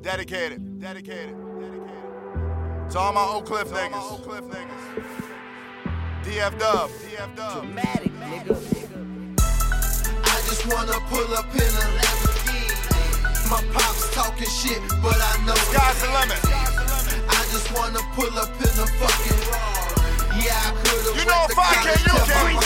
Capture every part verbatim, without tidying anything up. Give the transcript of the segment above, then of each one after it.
Dedicated, dedicated, dedicated. To all my Oak Cliff niggas. Oak Cliff niggas. D F Dub, D F Dub. Dramatic, nigga. I just wanna pull up in a Lamborghini. My pops talking shit, but I know Sky's the limit. I just wanna pull up in a fucking Rari. Yeah, I could've You know if I can, you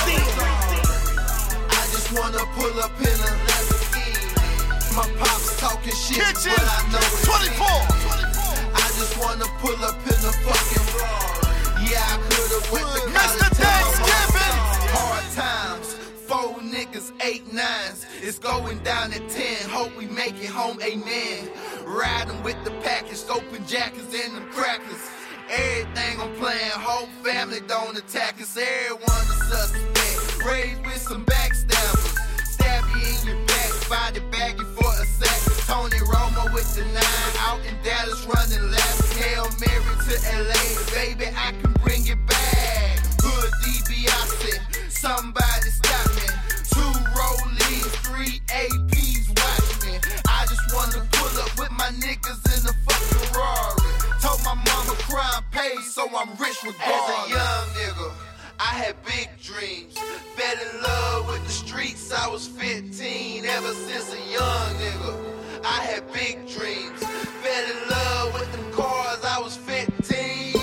can. I just wanna pull up in a Lamborghini. My pops talking shit, Kitchen, but I know it's twenty-four. I just wanna pull up in a fucking Rari. Yeah, I could've went to college. Mister Thanksgiving. Hard times, four niggas, eight nines. It's going down at ten. Hope we make it home, amen. Riding with the package, open jackets and them crackers. Everything I'm playing, whole family don't attack us. Everyone a suspect, raised with some backstabbers. Stab you in your back, body baggy for a sack. Tony Romo with the nine, out in Dallas running laps. Hail Mary to L A, baby, I can bring it back. Hood D B, I said, somebody stop me. Two rollies, three A Ps, watch me. I just wanna pull up with my niggas in the fucking Rari. Told my mama crime paid, so I'm rich regardless. As a young nigga, I had big dreams. Fell in love with the streets, I was fifteen. Ever since a young nigga, I had big dreams. Fell in love with them cars, I was fifteen.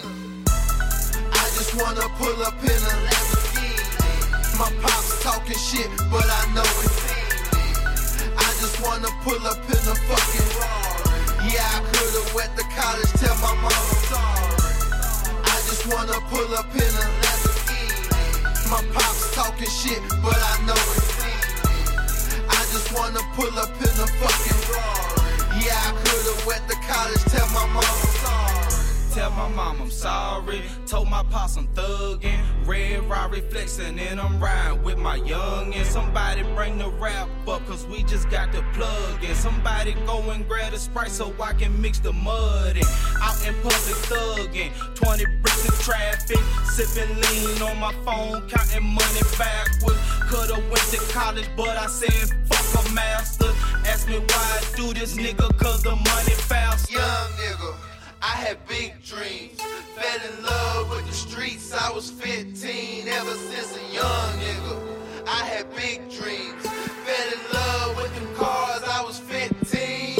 I just wanna pull up in a Lamborghini. My pops talking shit, but I know it's me. I just wanna pull up in a fucking Rari. Yeah, I could've went to college, tell my mama sorry. I just wanna pull up in a Lamborghini. My pops talking shit, but I know it's me. I just wanna pull up in a fucking Rari. Yeah, I could've went to college, tell my mama sorry. Tell my mom I'm sorry. Told my pops I'm thuggin'. Red Rari flexin' and I'm riding with my youngin'. Somebody bring the rap up, cause we just got the plug in. Somebody go and grab a Sprite so I can mix the mud in. Out in public thuggin'. twenty bricks in traffic. Sippin' lean on my phone, counting money backwards. Coulda went to college, but I said fuck a master. Ask me why I do this, nigga, cause the money faster. Young nigga, I had big dreams. Fell in love with the streets, I was fifteen. Ever since a young nigga, I had big dreams. Fell in love with them cars, I was fifteen.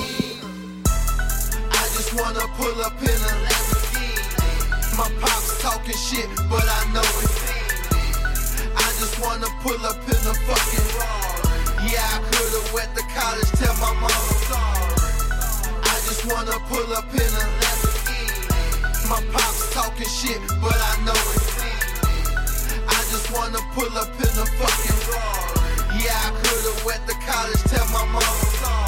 I just wanna pull up in a Lamborghini. My pops talking shit, but I know it's me. I just wanna pull up in a fucking Rari. Yeah, I could've went to college, tell my mama sorry. I just wanna pull up in a Lamborghini. My pops talking shit, but I know it's me. I just wanna pull up in a fucking Rari. Yeah, I could've went to college, tell my mama sorry.